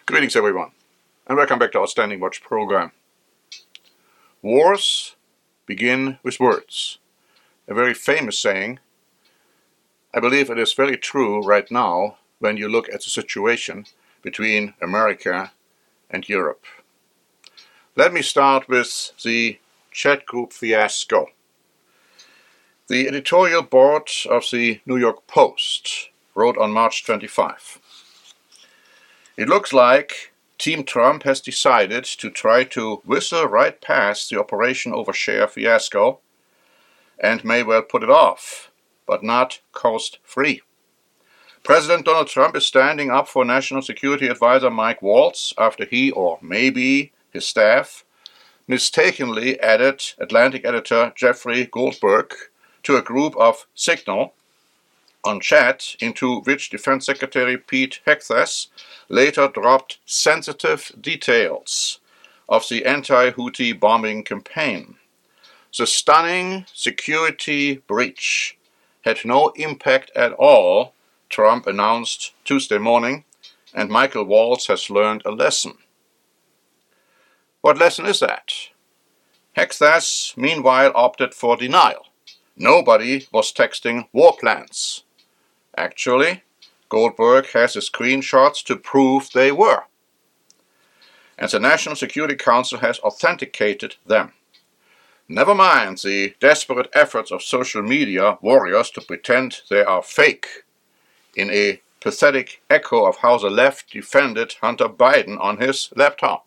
Greetings everyone, and welcome back to our Standing Watch program. Wars begin with words. A very famous saying. I believe it is very true right now when you look at the situation between America and Europe. Let me start with the chat group fiasco. The editorial board of the New York Post wrote on March 25. It looks like Team Trump has decided to try to whistle right past the Operation Overshare fiasco and may well put it off, but not coast-free. President Donald Trump is standing up for National Security Advisor Mike Waltz after he, or maybe his staff, mistakenly added Atlantic editor Jeffrey Goldberg to a group of Signal on chat into which Defense Secretary Pete Hegseth later dropped sensitive details of the anti-Houthi bombing campaign. The stunning security breach had no impact at all, Trump announced Tuesday morning, and Michael Waltz has learned a lesson. What lesson is that? Hegseth, meanwhile, opted for denial. Nobody was texting war plans. Actually, Goldberg has the screenshots to prove they were. And the National Security Council has authenticated them. Never mind the desperate efforts of social media warriors to pretend they are fake, in a pathetic echo of how the left defended Hunter Biden on his laptop.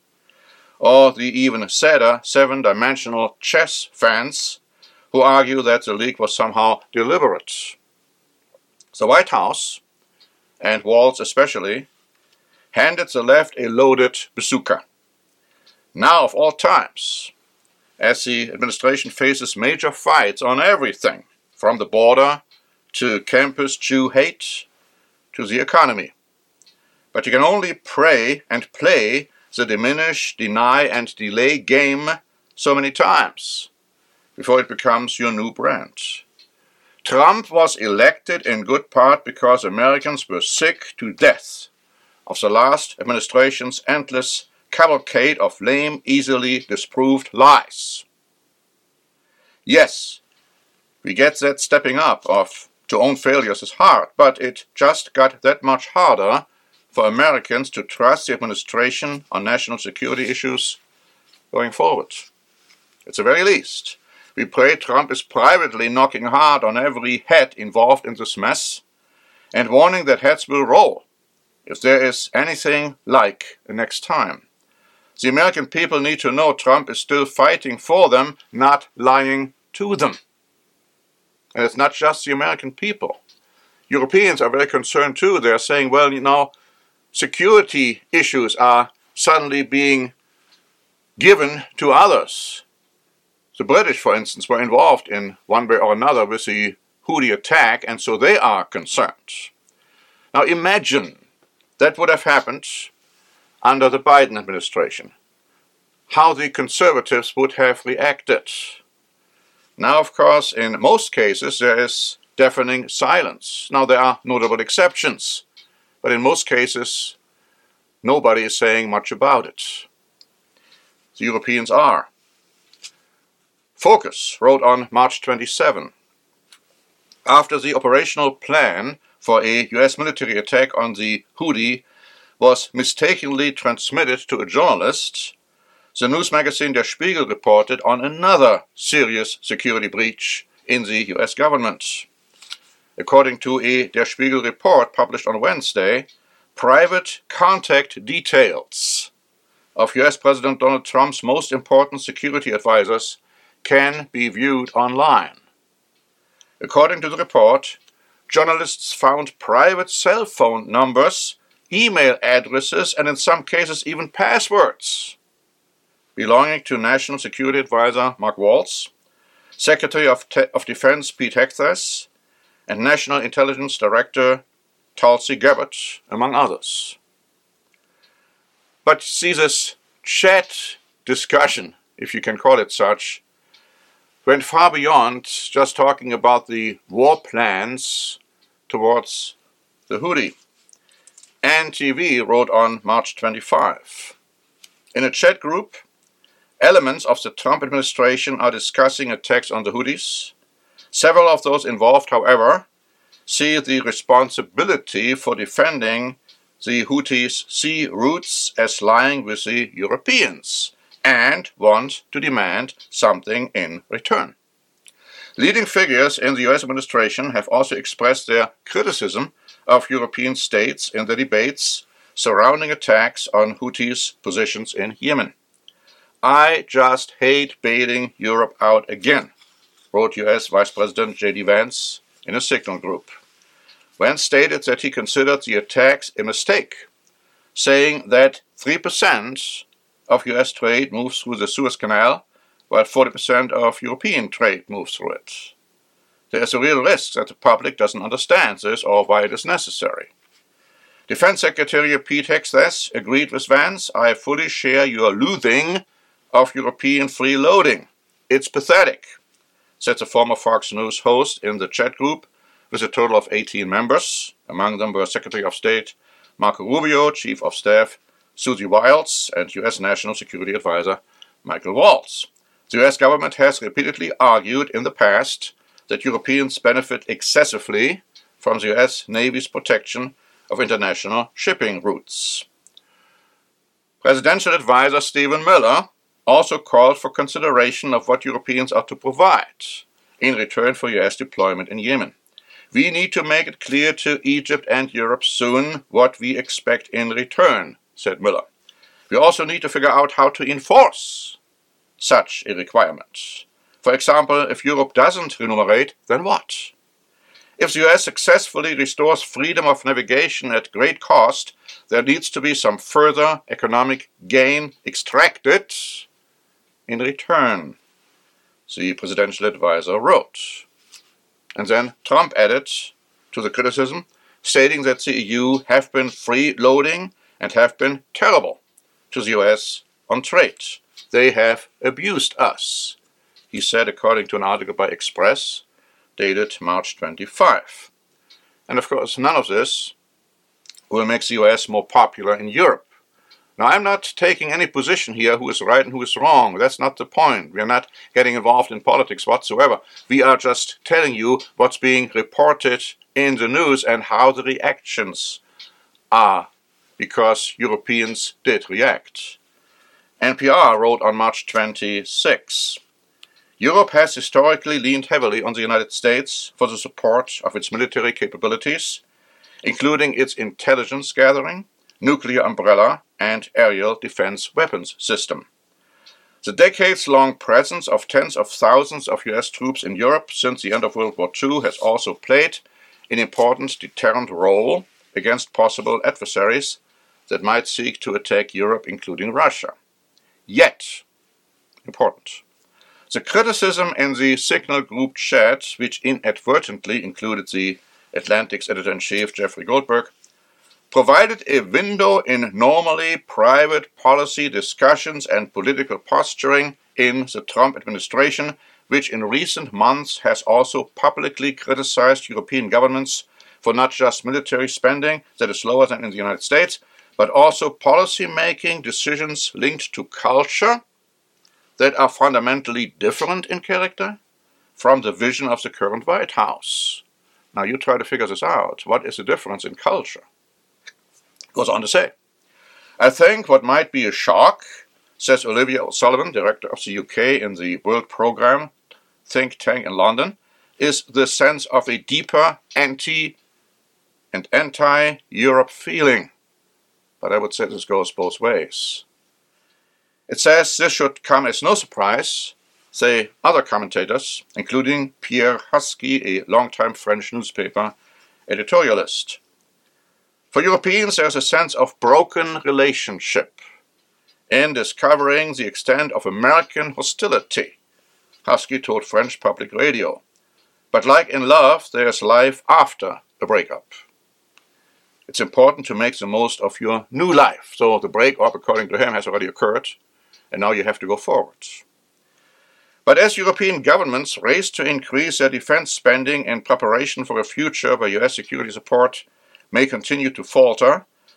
Or the even sadder seven-dimensional chess fans who argue that the leak was somehow deliberate. The White House, and Waltz especially, handed the left a loaded bazooka. Now, of all times, as the administration faces major fights on everything, from the border to campus Jew hate to the economy. But you can only pray and play the diminish, deny, and delay game so many times before it becomes your new brand. Trump was elected in good part because Americans were sick to death of the last administration's endless cavalcade of lame, easily disproved lies. Yes, we get that stepping up to own failures is hard, but it just got that much harder for Americans to trust the administration on national security issues going forward. At the very least, we pray Trump is privately knocking hard on every head involved in this mess and warning that heads will roll if there is anything like a next time. The American people need to know Trump is still fighting for them, not lying to them. And it's not just the American people. Europeans are very concerned too. They're saying, well, security issues are suddenly being given to others. The British, for instance, were involved in one way or another with the Houthi attack, and so they are concerned. Now imagine that would have happened under the Biden administration, how the conservatives would have reacted. Now, of course, in most cases there is deafening silence. Now, there are notable exceptions, but in most cases nobody is saying much about it. The Europeans are. Focus wrote on March 27. After the operational plan for a U.S. military attack on the Houthi was mistakenly transmitted to a journalist, the news magazine Der Spiegel reported on another serious security breach in the U.S. government. According to a Der Spiegel report published on Wednesday, private contact details of U.S. President Donald Trump's most important security advisors can be viewed online. According to the report, journalists found private cell phone numbers, email addresses, and in some cases even passwords belonging to National Security Advisor Mark Waltz, Secretary of Defense Pete Hegseth, and National Intelligence Director Tulsi Gabbard, among others. But see, this chat discussion, if you can call it such, went far beyond just talking about the war plans towards the Houthi. NTV wrote on March 25. In a chat group, elements of the Trump administration are discussing attacks on the Houthis. Several of those involved, however, see the responsibility for defending the Houthis' sea routes as lying with the Europeans and want to demand something in return. Leading figures in the US administration have also expressed their criticism of European states in the debates surrounding attacks on Houthis' positions in Yemen. "I just hate bailing Europe out again," wrote US Vice President J.D. Vance in a Signal group. Vance stated that he considered the attacks a mistake, saying that 3% of US trade moves through the Suez Canal, while 40% of European trade moves through it. There is a real risk that the public doesn't understand this or why it is necessary. Defense Secretary Pete Hegseth agreed with Vance, "I fully share your loathing of European freeloading. It's pathetic," said the former Fox News host in the chat group with a total of 18 members. Among them were Secretary of State Marco Rubio, Chief of Staff Susie Wiles, and US National Security Advisor Michael Waltz. The US government has repeatedly argued in the past that Europeans benefit excessively from the US Navy's protection of international shipping routes. Presidential advisor Stephen Miller also called for consideration of what Europeans are to provide in return for US deployment in Yemen. "We need to make it clear to Egypt and Europe soon what we expect in return," said Miller. "We also need to figure out how to enforce such a requirement. For example, if Europe doesn't remunerate, then what? If the US successfully restores freedom of navigation at great cost, there needs to be some further economic gain extracted in return," the presidential advisor wrote. And then Trump added to the criticism, stating that the EU have been freeloading and have been terrible to the US on trade. "They have abused us," he said, according to an article by Express, dated March 25. And of course, none of this will make the US more popular in Europe. Now, I'm not taking any position here who is right and who is wrong. That's not the point. We are not getting involved in politics whatsoever. We are just telling you what's being reported in the news and how the reactions are, because Europeans did react. NPR wrote on March 26, "Europe has historically leaned heavily on the United States for the support of its military capabilities, including its intelligence gathering, nuclear umbrella, and aerial defense weapons system. The decades-long presence of tens of thousands of US troops in Europe since the end of World War II has also played an important deterrent role against possible adversaries that might seek to attack Europe, including Russia. Yet, important, the criticism in the Signal group chat, which inadvertently included the Atlantic's editor-in-chief Jeffrey Goldberg, provided a window in normally private policy discussions and political posturing in the Trump administration, which in recent months has also publicly criticized European governments for not just military spending that is lower than in the United States, but also policy-making decisions linked to culture that are fundamentally different in character from the vision of the current White House." Now you try to figure this out. What is the difference in culture? Goes on to say, "I think what might be a shock," says Olivia O'Sullivan, director of the UK in the World Programme think tank in London, "is the sense of a deeper anti-Europe feeling. But I would say this goes both ways. It says this should come as no surprise, say other commentators, including Pierre Husky, a longtime French newspaper editorialist. For Europeans, there's a sense of broken relationship in discovering the extent of American hostility, Husky told French public radio. But like in love, there's life after a breakup. It's important to make the most of your new life. So the breakup, according to him, has already occurred, and now you have to go forward. But as European governments race to increase their defense spending in preparation for a future where US security support may continue to falter,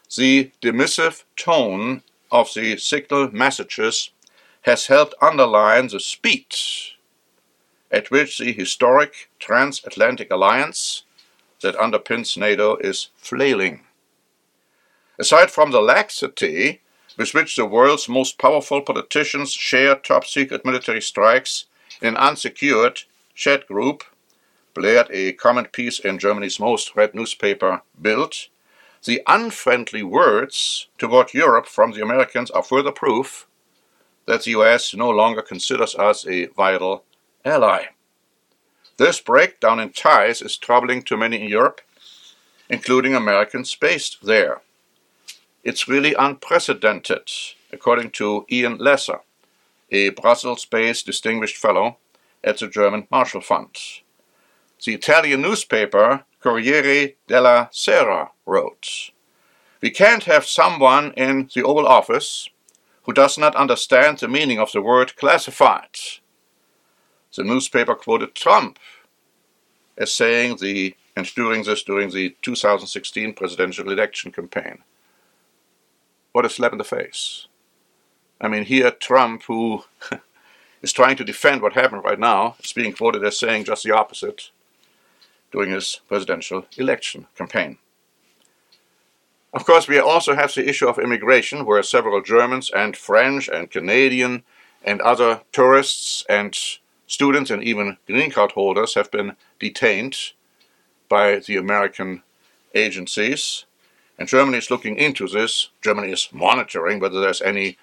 The dismissive tone of the signal messages has helped underline the speed at which the historic transatlantic alliance that underpins NATO is flailing. Aside from the laxity with which the world's most powerful politicians share top-secret military strikes in an unsecured chat group, blared a comment piece in Germany's most read newspaper, Bild, the unfriendly words toward Europe from the Americans are further proof that the US no longer considers us a vital ally. This breakdown in ties is troubling to many in Europe, including Americans based there. It's really unprecedented, according to Ian Lesser, a Brussels-based distinguished fellow at the German Marshall Fund. The Italian newspaper Corriere della Sera wrote, "We can't have someone in the Oval Office who does not understand the meaning of the word classified." The newspaper quoted Trump as saying during the 2016 presidential election campaign. What a slap in the face. I mean, here Trump, who is trying to defend what happened right now, is being quoted as saying just the opposite during his presidential election campaign. Of course, we also have the issue of immigration, where several Germans and French and Canadian and other tourists and students and even green card holders have been detained by the American agencies. And Germany is looking into this. Germany is monitoring whether there's any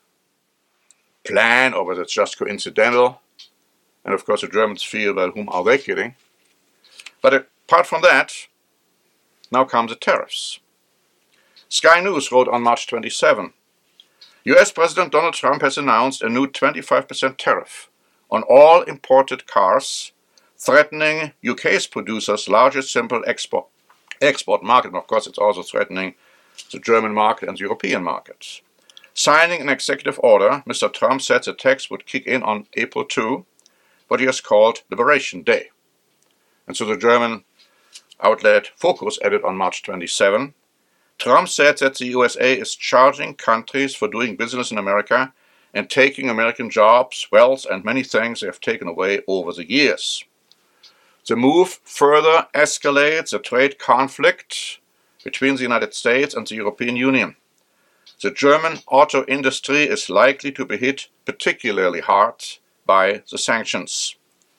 plan or whether it's just coincidental. And of course the Germans feel, well, whom are they kidding? But apart from that, now come the tariffs. Sky News wrote on March 27, US President Donald Trump has announced a new 25% tariff on all imported cars, threatening UK's producers' largest simple export market. And of course, it's also threatening the German market and the European markets. Signing an executive order, Mr. Trump said the tax would kick in on April 2, what he has called Liberation Day. And so the German outlet Focus added on March 27, Trump said that the USA is charging countries for doing business in America and taking American jobs, wealth, and many things they have taken away over the years. The move further escalates the trade conflict between the United States and the European Union. The German auto industry is likely to be hit particularly hard by the sanctions.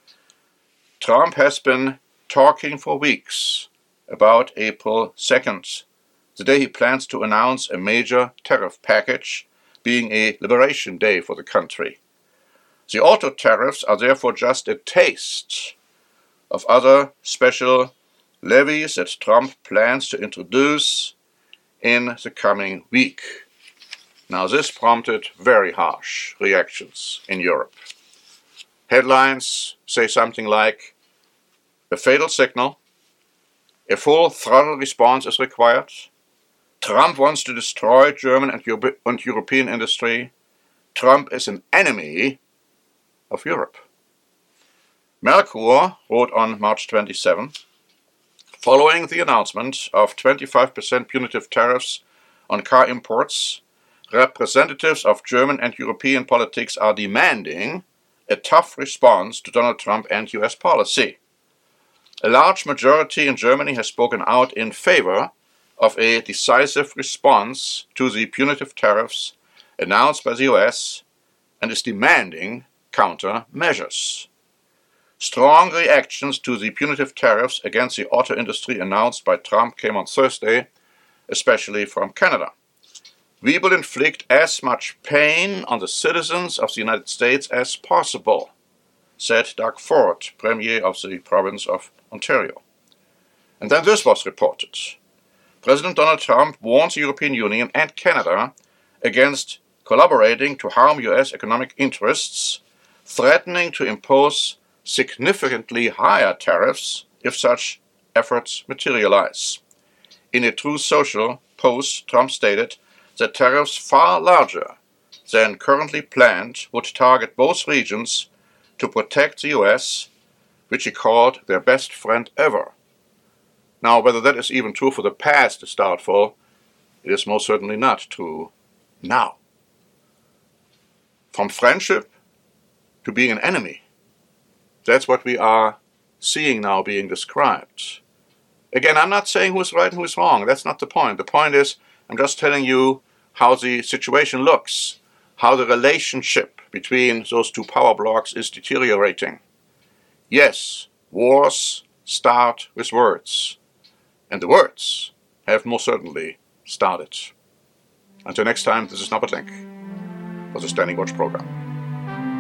Trump has been talking for weeks about April 2nd, the day he plans to announce a major tariff package, being a liberation day for the country. The auto tariffs are therefore just a taste of other special levies that Trump plans to introduce in the coming week. Now, this prompted very harsh reactions in Europe. Headlines say something like, "A fatal signal, a full throttle response is required, Trump wants to destroy German and European industry, Trump is an enemy of Europe." Merkur wrote on March 27, following the announcement of 25% punitive tariffs on car imports, representatives of German and European politics are demanding a tough response to Donald Trump and US policy. A large majority in Germany has spoken out in favor of a decisive response to the punitive tariffs announced by the US and is demanding countermeasures. Strong reactions to the punitive tariffs against the auto industry announced by Trump came on Thursday, especially from Canada. "We will inflict as much pain on the citizens of the United States as possible," said Doug Ford, Premier of the province of Ontario. And then this was reported. President Donald Trump warns the European Union and Canada against collaborating to harm US economic interests, threatening to impose significantly higher tariffs if such efforts materialize. In a Truth Social post, Trump stated that tariffs far larger than currently planned would target both regions to protect the US, which he called their best friend ever. Now, whether that is even true for the past is doubtful, it is most certainly not true now. From friendship to being an enemy, that's what we are seeing now being described. Again, I'm not saying who's right and who's wrong. That's not the point. The point is, I'm just telling you how the situation looks, how the relationship between those two power blocks is deteriorating. Yes, wars start with words, and the words have most certainly started. Until next time, this is Norbert Lenk for the Standing Watch program.